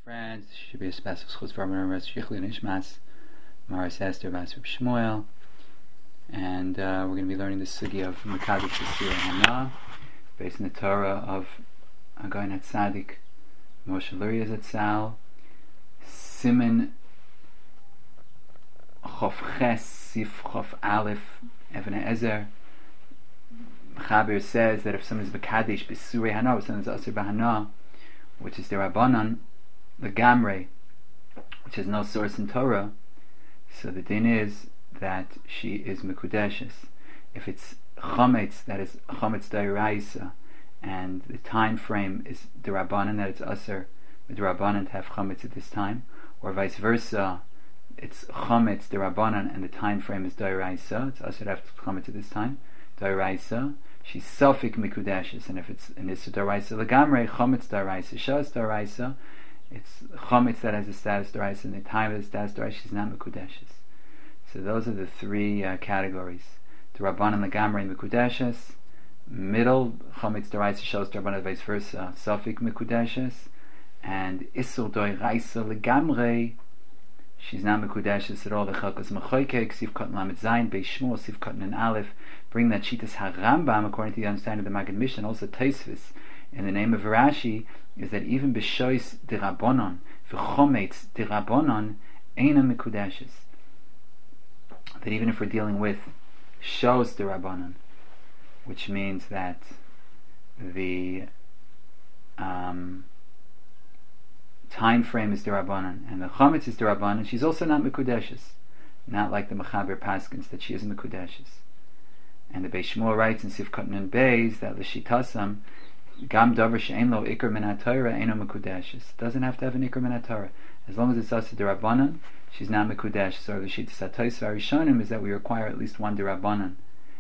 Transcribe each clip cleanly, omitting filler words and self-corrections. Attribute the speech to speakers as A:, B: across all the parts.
A: Friends, should be a special schutz for our Shichli Nishmas, Maris Esther Bas Reb Shmuel, and we're going to be learning the sugi of Mekadosh B'Surei Hana, based on the Torah of Agon HaTzadik Moshe Luria Zatzal, Siman Chof Ches Sif Chof Aleph Even Ezer. Chaber says that if someone is Mekadosh B'Surei Hana, or someone is Asur B'Hana, which is the Rabbanan, the Gamre, which has no source in Torah, so the din is that she is Mekudeshes. If it's Chometz, that is Chometz D'Oraisa, and the time frame is D'Rabbanan, that it's Asur D'Rabbanan to have Chometz at this time, or vice versa, it's Chometz D'Rabbanan and the time frame is D'Oraisa, it's Asur to have Chometz at this time, D'Oraisa, she's Sofik Mekudeshes, and if it's an Issa D'Oraisa L'Gamre, Chometz D'Oraisa, Shas D'Oraisa, it's Chometz that has a status d'oraisa, and the time of the status d'oraisa, she's not Mekudeshes. So those are the three categories: the Rabbanan, the Gamre, and Mekudeshes. Middle, Chometz d'oraisa, Shos d'Rabbanan, vice versa, Sofik Mekudeshes. And Isur d'oraisa legamre, she's not Mekudeshes at all. The Chalkos Mechoike, Ksiv Katan Lamed Zayin, Beis Shmuel, Siv Katan and Aleph, bring that Shitas HaRambam according to the understanding of the Maggid Mishnah, also Tosfos, in the name of Rashi, is that even b'shois d'Rabbanan v'chometz d'Rabbanan eina mekudeshes. That even if we're dealing with shos d'Rabbanan, which means that the time frame is d'Rabbanan and the chometz is d'Rabbanan, she's also not mekudeshes. Not like the Mechaber Paskins that she is mekudeshes. And the Beis Shmuel writes in Sif Katan and Beis that l'shitasam Gam davar she'en lo ikr min haTorah eino mekudeshes. Doesn't have to have an ikr min haTorah. As long as it's asur d'Rabbanan, she's not mekudesh. So the shittas haTosfos Harishonim is that we require at least one d'Rabbanan,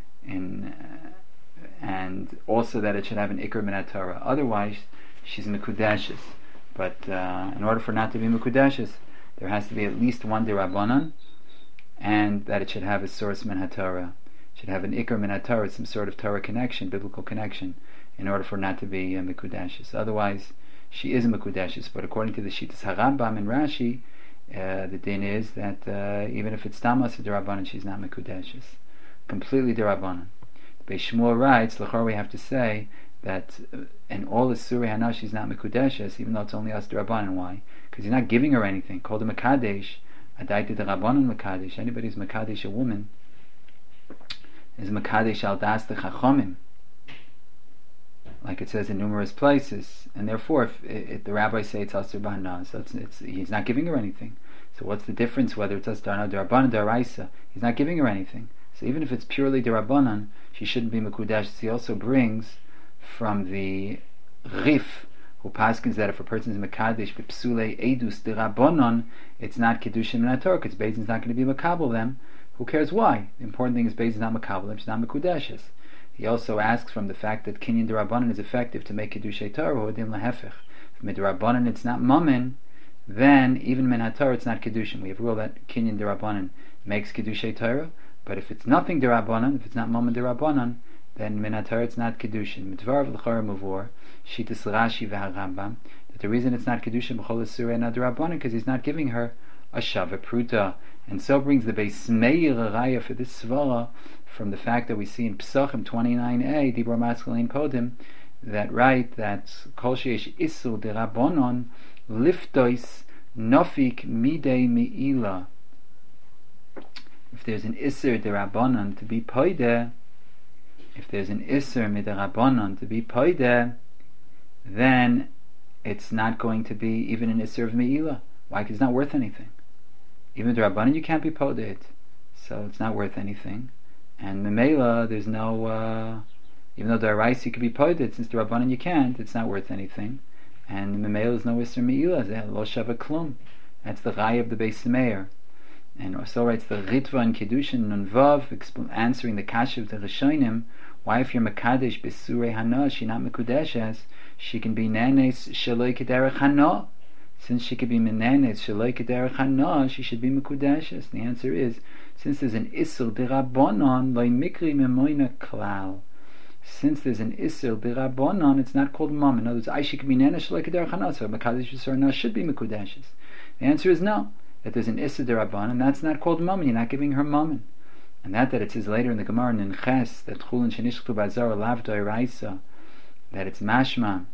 A: and also that it should have an ikr min haTorah. Otherwise, she's mekudeshes. But in order for not to be mekudeshes, there has to be at least one d'Rabbanan, and that it should have a source min haTorah. It should have an ikr min haTorah, some sort of Torah connection, biblical connection, in order for not to be Mekudeshes. Otherwise, she is Mekudeshes. But according to the Shitas HaRambam and Rashi, the din is that even if it's Tamas D'Rabbanan, she's not Mekudeshes. Completely D'Rabbanan. Beis Shmuel writes, L'chor we have to say that in all the Surei Hana, she's not Mekudeshes, even though it's only us D'Rabbanan. Why? Because he's not giving her anything. Called a Mekadesh, Adaita D'Rabbanan Mekadesh. Anybody who's Mekadesh, a woman, is Mekadesh al Das Chachomim, like it says in numerous places, and therefore, if the rabbis say it's Asur B'Hana, so he's not giving her anything. So what's the difference whether it's Asur B'Hana, D'Rabbanan, D'Oraisa? He's not giving her anything. So even if it's purely D'Rabbanan, she shouldn't be Mekudesh. He also brings from the Rif, who paskins that if a person is Mekadesh b'psulei edus D'Rabbanan, it's not Kedushin min haTorah, because Beis Din's not going to be Mekabel them. Who cares why? The important thing is Beis Din's not Mekabel them, she's not Mekudeshes. He also asks from the fact that Kinyan D'Rabbanan is effective to make Kedushei Torah, Hodim Lahefech. If D'Rabbanan it's not Mammon, then even Min HaTorah it's not Kedushin. We have a rule that Kinyan D'Rabbanan makes Kedushei Torah, but if it's nothing D'Rabbanan, if it's not Mammon D'Rabbanan, then Min HaTorah it's not Kedushin. Mitvarav L'chora Mavor, Shitas Rashi v'Harambam, that the reason it's not Kedushin B'chol Surei not D'Rabbanan, because he's not giving her a Shava Pruta. And so brings the Beis Meir Raya for this Svara from the fact that we see in Pesachim 29a, Dibor Maskelin Podim, that Kol Sheyesh Isur D'Rabbanan Liftois Nofik Midei Me'ila. If there's an Isur D'Rabbanan to be Poide, if there's an Isur D'Rabbanan to be Poide, then it's not going to be even an Isur of Me'ila. Why? Because it's not worth anything. Even D'Rabbanan you can't be Poide, so it's not worth anything. And Memela, there's no, even though D'Oraisa you could be Poided, since D'Rabbanan you can't, it's not worth anything. And Memela is no Isser Me'ila, Lo Shava Klum. That's the Rai of the Beis Meir. And so writes the Ritva and Kedushin Nun Vav, answering the Kasha of the Rishonim, why if you're Mekadesh B'Surei Hana, she not Mekudeshes, she can be Nenes Shaloi Kederech Hana. Since she could be Menenes Shaloi Kederech Hana, she should be Mekudeshes. The answer is, since there's an Isur D'Rabbanan, Lo Mikri Memoina Klal. since there's an Isser D'Rabbanan, it's not called Mammon. In other words, Aishi could be Nenesh like a Derech Hanasa, Mekadesh Yisrael should be Mekudeshes. The answer is no, that there's an Isser D'Rabbanan, that's not called Mammon, you're not giving her Mammon. And that it says later in the Gemara in Ches, that Chulin Shenishchtu Bazar Lav Doiraisa, that it's mashma,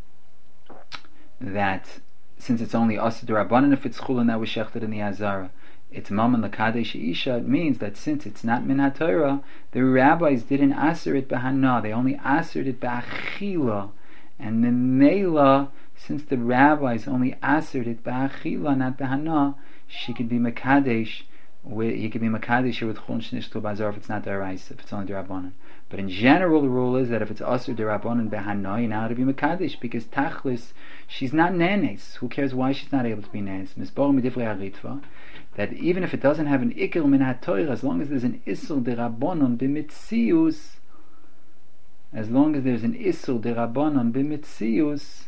A: that since it's only Asr D'Rabbanan, if it's Chulin that was shechted in the Azara, it's Mammon L'Kadesh Isha, it means that since it's not Min HaTorah, the rabbis didn't aser it B'Hana, they only asered it B'Achila, and the Mela, since the rabbis only asered it B'Achila, not B'Hana, she could be Mekadesh, he could be Mekadesh with Chulin Shenishchtu Bazar if it's not D'Oraisa, if it's only D'Rabbanan. But in general, the rule is that if it's Asr D'Rabbanan B'Hana, you're not to be Mekadesh, because Tachlis, she's not Nenes. Who cares why she's not able to be Nenes? Misbor Midivrei HaRitva, that even if it doesn't have an Iker Min HaTorah, as long as there's an Isur D'Rabbanan B'Mitzius, as long as there's an Isur D'Rabbanan B'Mitzius,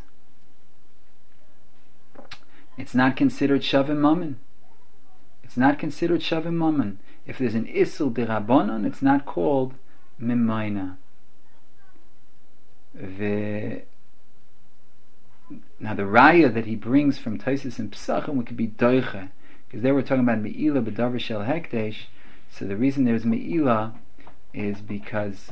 A: it's not considered Shavim Mammon. It's not considered Shavim Mammon. If there's an Isur D'Rabbanan, it's not called Mimayna. Now the raya that he brings from Taisus and Pesachim, we could be doiche, because they were talking about Me'ila b'davar shel hekdesh. So the reason there's Me'ila is because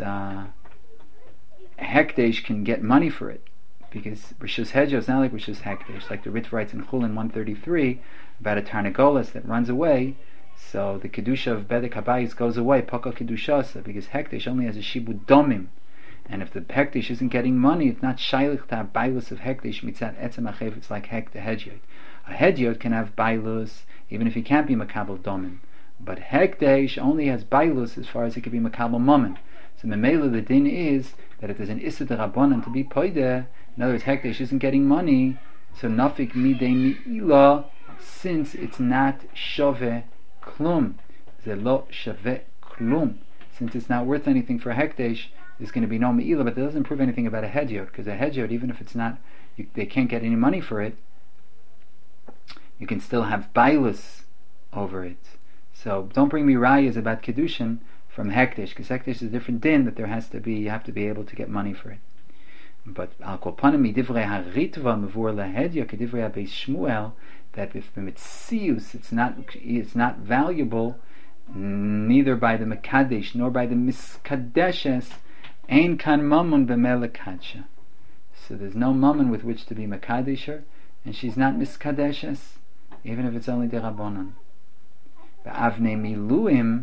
A: hekdesh can get money for it, because Rishus Hedja is not like Rishus Hekdesh, like the Ritva writes in Chulin 133 about a Tarnagolas that runs away. So the Kedusha of Bedek Habayis goes away, Pakal Kedushasa, because Hekdesh only has a Shibud Domim. And if the Hekdesh isn't getting money, it's not Shailich to have Bailus of Hekdesh, Mitzat Etzem Achev, it's like Hek the Hedyot. A Hedyot can have Bailus, even if he can't be Makabal Domim. But Hekdesh only has Bailus as far as he can be Makabal Mammon. So Memela, the din is that if there's an Issa D'Rabbanan to be Poideh, in other words, Hekdesh isn't getting money, so Nafik Midei Mi'ila, since it's not Shaveh Klum, Zelo Shaveh Klum, since it's not worth anything for Hekdesh, there's going to be no Me'ila, but that doesn't prove anything about a Hedyot, because a Hedyot, even if it's not, they can't get any money for it, you can still have Bailus over it. So don't bring me rayas about Kedushin from Hekdesh, because Hekdesh is a different din, that you have to be able to get money for it. But Al Kol Panim Midivrei HaRitva Mevur LaHedya Kedivrei HaBeis Shmuel, that if the Mitzius it's not valuable, neither by the Mekadesh nor by the Miskadeshes, Ein Kan Mammon B'Melekadsha. So there's no Mammon with which to be Mekadesher, and she's not Miskadeshes, even if it's only D'Rabbanan. Ba'avnei Miluim,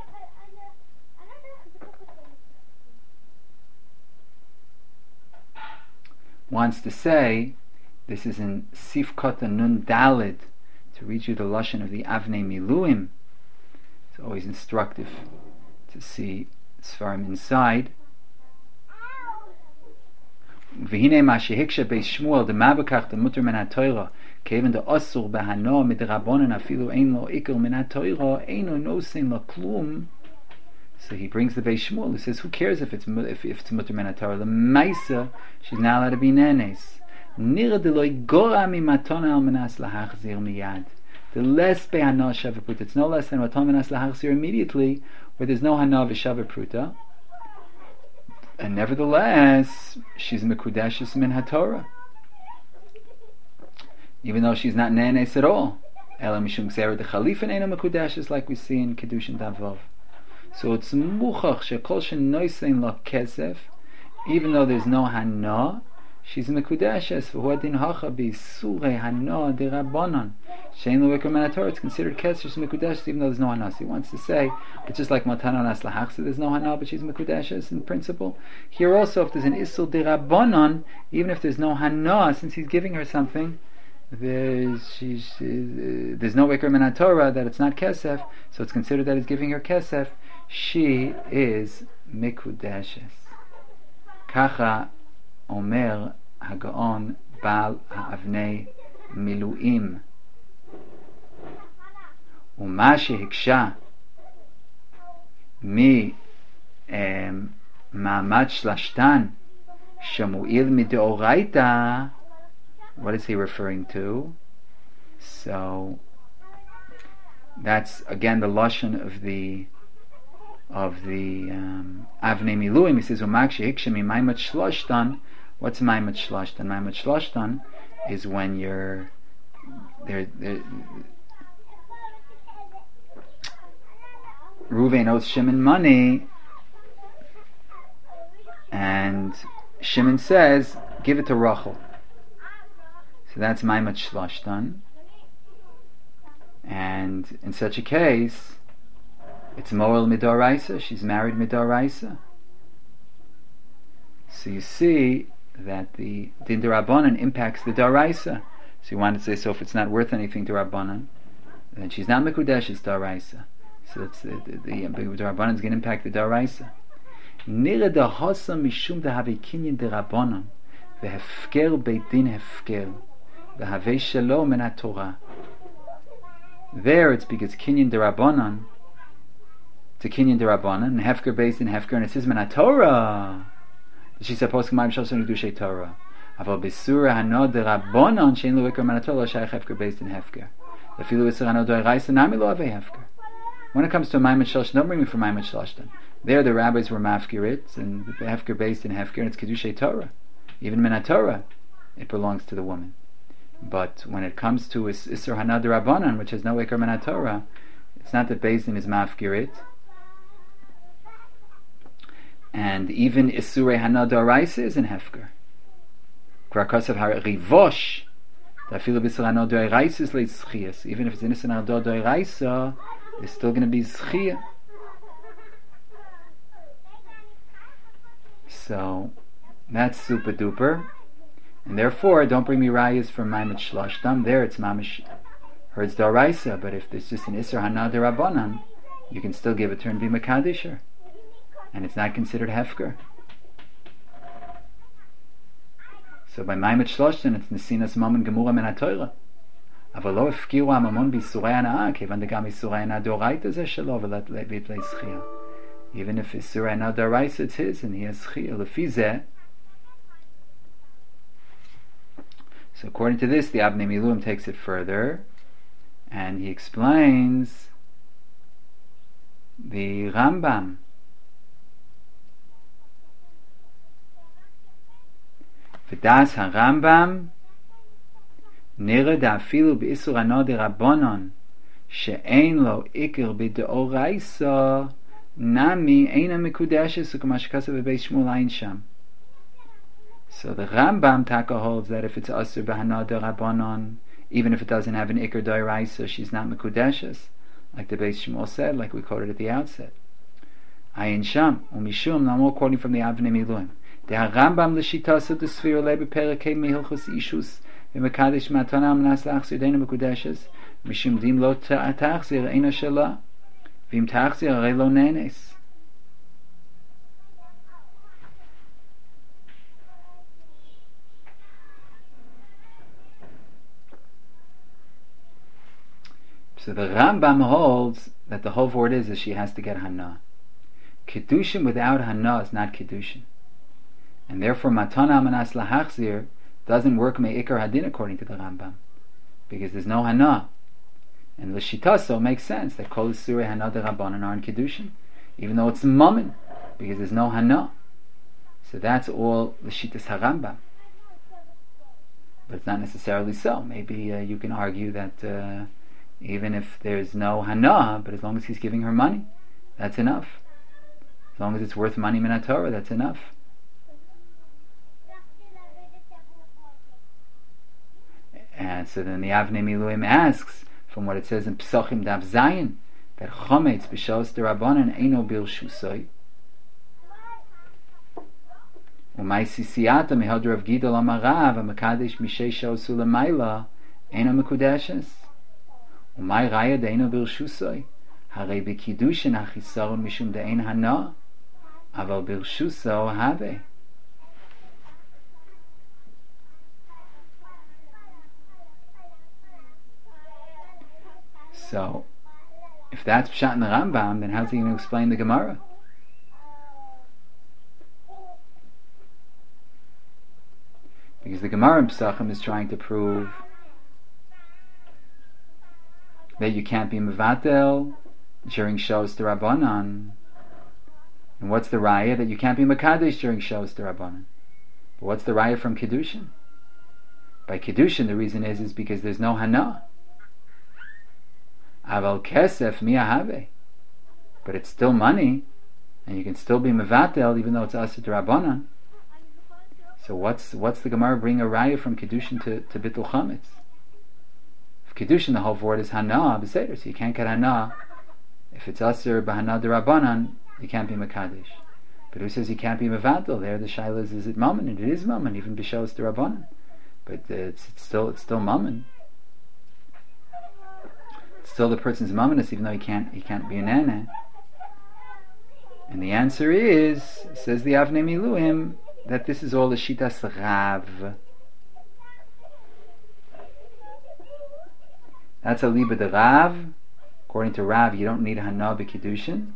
A: wants to say, this is in Sifkot Nun Dalid, to read you the lashon of the Avnei Miluim. It's always instructive to see Sfarim inside. V'hinei ma shehiksha beis Shmuel demabakach demuter min haTorah keven de asur behano midrabanan afilu ein lo iker min haTorah eino nosein lo klum. So he brings the Beis Shmuel, who says, who cares if it's mutter min haTorah? The Maisa, she's not allowed to be nenes. Nira deloi gora mi matona al menas lahachzir miyad. The less behana shavapruta, it's no less than matona menas lahachzir immediately, where there's no hana v'shavapruta. And nevertheless, she's mekudeshes min haTorah, even though she's not nenes at all. Ela mishum gzera de chalifin eina mekudeshes, like we see in Kedushin Davov. So it's muchach shekol shenoisein la kesef, even though there's no hana, she's mekudeshes. V'huadin hacha b'surei hana d'Rabbanan shein lo iker min haTorah. It's considered kesef, she's mekudeshes, even though there's no hana. So he wants to say, it's just like matana nas lahachsa, there's no hana, but she's mekudeshes in principle. Here also, if there's an isur d'Rabbanan, even if there's no hana, since he's giving her something, there's no iker min haTorah, that it's not kesef, so it's considered that he's giving her kesef. She is mikudeshes. Kacha omer hagaon bal ha'avnei miluim. Uma shehiksha mi ma'amad shlashtan shamuil mideoraita. What is he referring to? So that's again the lashon of the of the Avnei Miluim. He says, "Umakshi hikshemi maimat shloshtan." What's maimat shloshtan? Maimat shloshtan is when you're there. Ruvain owes Shimon money, and Shimon says, "Give it to Rachel." So that's maimat shloshtan. And in such a case, it's moel midoraisa. She's married midoraisa. So you see that the din derabanan impacts the doraisa. So you want to say, so if it's not worth anything to Rabbanan, then she's not mekudesh, it's doraisa. So it's the derabanan is going to impact the doraisa. Nira da hasa mishum da have kinyan derabanan vehefker beit din hefker vehave shelo min Torah. There it's because kinyan derabanan to kinyan derabanan and hefker based in hefker, and it says min Torah. She's supposed to come to do Torah. Aval besura hanod derabanan shein lo ikar min Torah shaykh hefker based in hefker. The filu isur hanod doiraisa nami lo ave hefker. When it comes to maimat shlosh, don't bring me from maimat shloshtan. There the rabbis were mafkirit and the hefker based in hefker, and it's kedushay Torah. Even min Torah, it belongs to the woman. But when it comes to Isur Hanad Rabbanan, which has no Ikar Min Torah, it's not that Beis Din is mafkirit. And even Isur Hanad Doraisa is in Hefker. Krakasav Harivosh, the Afilu B'Isur Hanad Doraisa is late Zchias. Even if it's in Isur Hanad Doraisa, it's still going to be Zchia. So, that's super duper. And therefore, don't bring me rayas from maimat shloshtam. There it's mamish herds daraisa. But if there's just an isur hana derabanan, you can still give it to her and be makadisher, and it's not considered hefker. So by maimat shloshtam, it's nesinas mammon gemura min haTorah. Avalo efkiru amamon b'surei hana kevan degam b'surei hana doraita zeh shelo v'let schia. Even if it's surei hana daraisa, it's his, and he has schia. Lefi zeh. So according to this, the Avnei Miluim takes it further, and he explains the Rambam. V'das HaRambam nira da'afilu b'isur hana derabanan she'ein lo ikir b'deoraisa nami eina mekudeshes u'kama shekasav b'beis Shmuel Ayin Sham. So the Rambam Taka holds that if it's Asur B'Hana Derabanan, even if it doesn't have an Iker Doiraisa, she's not Mekudeshes, like the Beis Shmuel said, like we quoted at the outset. Ayin Sham, Umishum, now more quoting from the Avnei Miluim. The Rambam L'Shitasa D'Sfir Lebe Perekei Mehilchus Ishus V'Mekadesh Matana Amnas L'Achzir Deina Mekudeshes Mishum Dim Lo Ta'achzir Eina Shela V'Im Ta'achzir Arei Lo Nenes. So the Rambam holds that the whole word is she has to get Hana. Kedushin without Hana is not Kedushin. And therefore Matana Amanas Lahachzir doesn't work Me'ikar Hadin according to the Rambam. Because there's no Hana. And L'Shitaso makes sense that Kol Surei Hana de Rabbanan are in Kedushin. Even though it's Mammon. Because there's no Hana. So that's all L'Shitas HaRambam. But it's not necessarily so. Maybe you can argue that even if there's no hana, but as long as he's giving her money, that's enough. As long as it's worth money min Torah, that's enough. And so then the Avnei Miluim asks, from what it says in Pesachim Daf Zayin, that chometz b'shos derabanan eino birshusoi. Umay sisiyata mehod Rav Gidol amarav amakadesh mishei shosu l'mayla eino mekudeshes. Umay raya deino birshusoi. Harei b'kiddushin achisaron mishum de'ein hana, aval birshuso have. So, if that's Pshat in the Rambam, then how's he going to explain the Gemara? Because the Gemara in Pesachim is trying to prove that you can't be Mevatel during Shos D'Rabbanan And what's the raya? That you can't be Makadesh during Shos D'Rabbanan. But what's the raya from Kiddushin? By Kiddushin, the reason is because there's no Hana. Aval Kesef Miyahave. But it's still money, and you can still be Mevatel even though it's Asur D'Rabbanan. So what's the Gemara bring a raya from Kiddushin to Bittul Chametz? If Kiddushin, the whole word is Hana, B'Seder, so you can't get Hana. If it's Asur B'Hana D'Rabbanan, you can't be Mekadesh. But who says you can't be Mevatel? There the Shaila is it Mammon? And it is Mammon, even B'Shos D'Rabbanan. But it's still Mammon. It's still the person's Mammonis, even though he can't be an Nana. And the answer is, says the Avnei Miluim, that this is all the Shitas Rav. That's a Liba de Rav. According to Rav, you don't need Hana b'Kiddushin.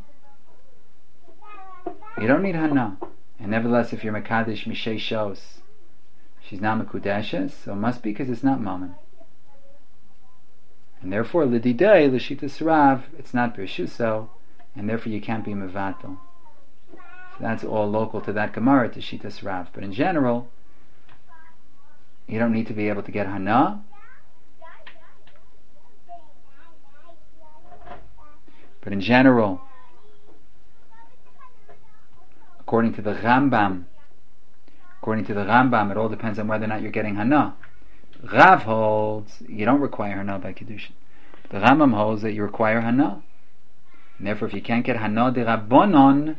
A: You don't need Hana. And nevertheless, if you're Mekadesh Mishei Shos, she's not Mekudeshes, so it must be because it's not Mammon. And therefore, L'didei, L'shitas Rav, it's not Birshuso, and therefore you can't be Mevatel. So that's all local to that Gemara, to Shitas Rav. But in general, you don't need to be able to get Hana. But in general, according to the Rambam, it all depends on whether or not you're getting Hana. Rav holds you don't require Hana by Kiddushin. The Rambam holds that you require Hana. And therefore, if you can't get Hana de Rabbanon,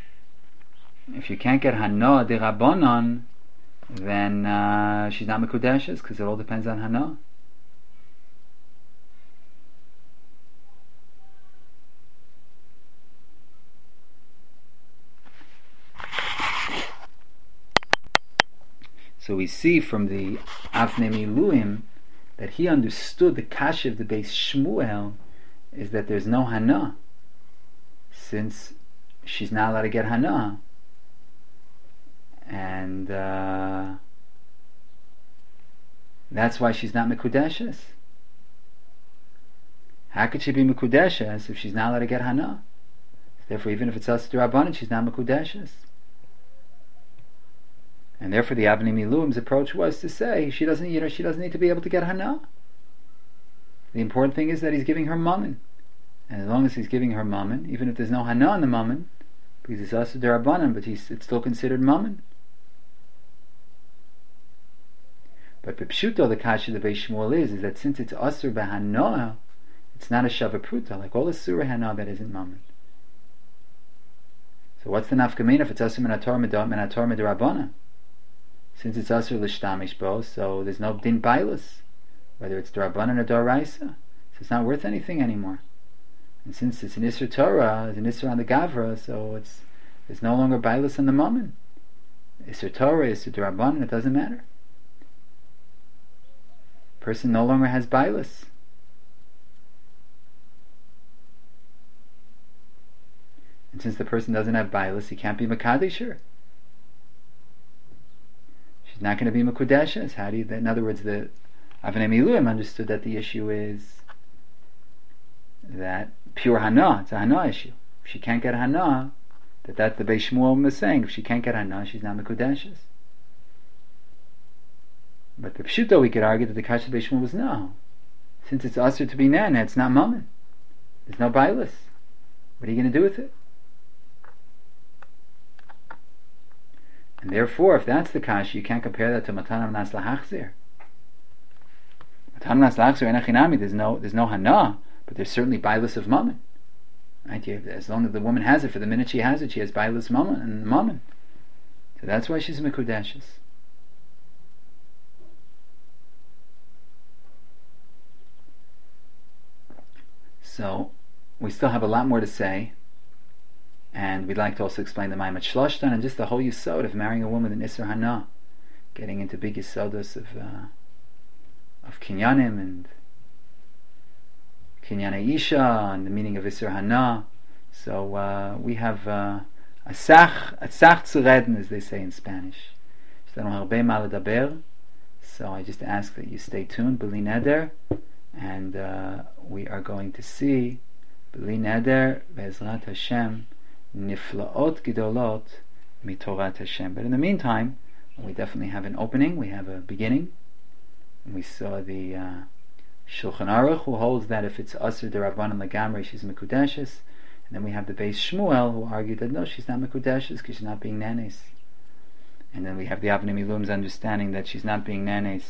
A: then she's not Mekudeshes, because it all depends on Hana. So we see from the Avnei Miluim that he understood the kasha of the Beis Shmuel is that there's no Hana, since she's not allowed to get Hana. And that's why she's not Mekudeshes. How could she be Mekudeshes if she's not allowed to get Hana? Therefore, even if it's Asur D'Rabbanan, she's not Mekudeshes. And therefore, the Avnei Miluim's approach was to say she doesn't need to be able to get Hana. The important thing is that he's giving her Mammon, and as long as he's giving her Mammon, even if there's no Hana in the Mammon, because it's Asur D'Rabbanan, but it's still considered Mammon. But Pshuto, the kasha the Beis Shmuel is that since it's Asur B'Hana, it's not a Shava Pruta, like all the Surah Hana that isn't Mammon. So what's the nafkamina if it's Asur Minator Midrabbanan? Since it's Asur L'Shtamish Bo, so there's no Din Bailus, whether it's D'Rabbanan or D'Oraisa, so it's not worth anything anymore. And since it's an Isser Torah, it's an Isser on the Gavra, so it's no longer Bailus on the Mammon. Isser Torah, Isser D'Rabbanan, it doesn't matter. Person no longer has Bailus. And since the person doesn't have Bailus, he can't be Makadesher. She's not going to be Mekudeshes. How do you? In other words, the Avnei Miluim understood that the issue is that pure Hana. It's a Hana issue. If she can't get Hana, that's the Beis Shmuel is saying. If she can't get Hana, she's not Mekudeshes. But the Pshuto, we could argue that the kasha Beis Shmuel was no. Since it's Asur to be Nana, it's not Mammon. There's no Bailus. What are you going to do with it? And therefore, if that's the kasha, you can't compare that to Matanam Nas Lahachzir. Matanam Nas Lahachzir Enachinami, there's no Hana, but there's certainly Bailus of Mammon. Right? As long as the woman has it, for the minute she has it, she has Bailus Mammon and Mammon. So that's why she's Mekudeshes. So we still have a lot more to say, and we'd like to also explain the Maimat Shloshtan and just the whole Yisod of marrying a woman in Isser Hana, getting into big Yisodos of Kinyanim and Kinyane Isha and the meaning of Isser Hana. So we have a Sach zu reden, as they say in Spanish. So I just ask that you stay tuned, B'li Neder, and we are going to see B'li Neder, Be'ezrat Hashem, niflaot gidolot mitorat Hashem. But in the meantime, we definitely have an opening, we have a beginning. We saw the Shulchan Aruch, who holds that if it's Asr D'Rabbanan Lagamri, she's Mekudeshes. And then we have the Beis Shmuel, who argued that no, she's not Mekudeshes because she's not being nanes. And then we have the Avnei Milum's understanding that she's not being nanes.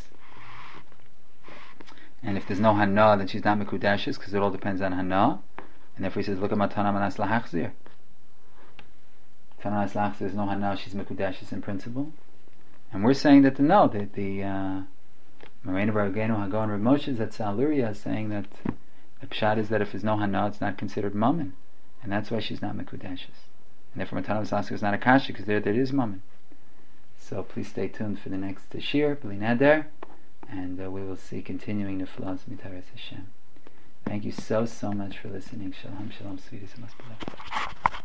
A: And if there's no Hana, then she's not Mekudeshes because it all depends on Hana. And therefore he says, look at Matana Manas Lahachzir. Matana Manas Lahachzir, there's no Hana, she's Mekudeshes in principle. And we're saying that the Moreno Barageno Hagon Rav Moshe Zatzal Luria is saying that the pshat is that if there's no Hana, it's not considered Mammon. And that's why she's not Mekudeshes. And therefore Matana Manas Lahachzir is not a Kasha because there is Mammon. So please stay tuned for the next Shir, B'li Neder, and we will see continuing the flaws Mitaras Hashem. Thank you so much for listening. Shalom, shalom, sweetest and most beloved.